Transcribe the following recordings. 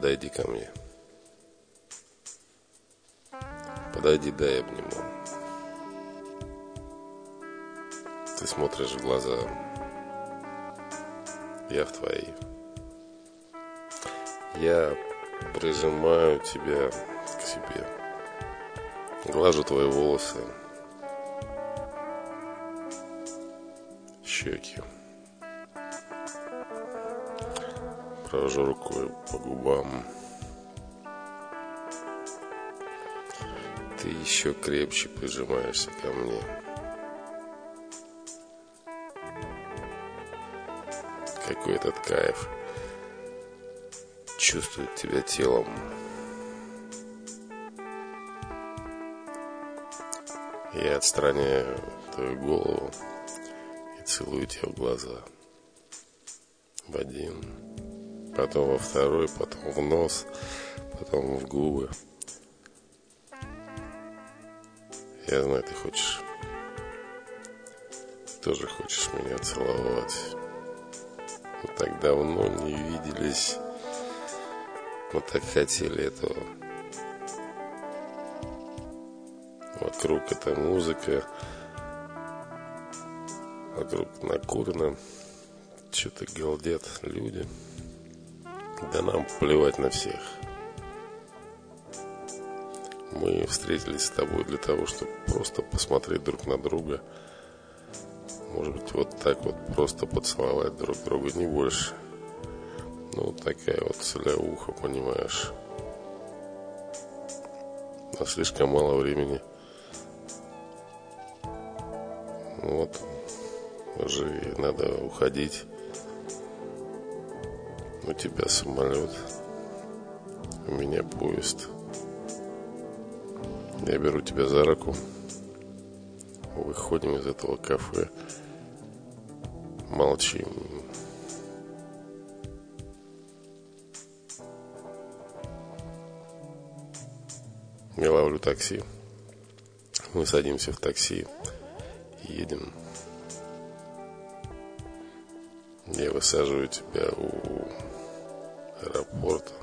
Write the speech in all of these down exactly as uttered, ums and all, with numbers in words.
подойди ко мне. Подойди, дай обниму. Ты смотришь в глаза, я в твои. Я прижимаю тебя к себе, глажу твои волосы, щеки, провожу рукой по губам. Ты еще крепче прижимаешься ко мне. Какой этот кайф чувствовать тебя телом. Я отстраняю твою голову и целую тебя в глаза. В один, потом во второй, потом в нос, потом в губы. Я знаю, ты хочешь, тоже хочешь меня целовать. Мы так давно не виделись, мы так хотели этого. Вокруг эта музыка, вокруг накурено, что-то галдят люди. Да нам плевать на всех. Мы встретились с тобой для того, чтобы просто посмотреть друг на друга. Может быть, вот так вот просто поцеловать друг друга, не больше. Ну, такая вот целяуха, понимаешь. Но слишком мало времени. Вот, уже надо уходить. У тебя самолет, у меня поезд. Я беру тебя за руку. Выходим из этого кафе. Молчим. Я ловлю такси. Мы садимся в такси и едем. Я высаживаю тебя у аэропорта.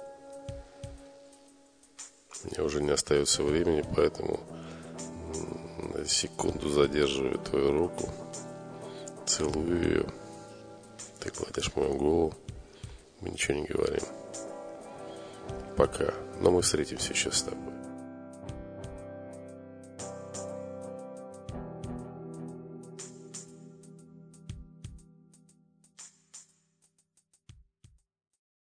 Мне уже не остается времени, поэтому на секунду задерживаю твою руку, целую ее. Ты гладишь мою голову. Мы ничего не говорим. Пока. Но мы встретимся еще с тобой.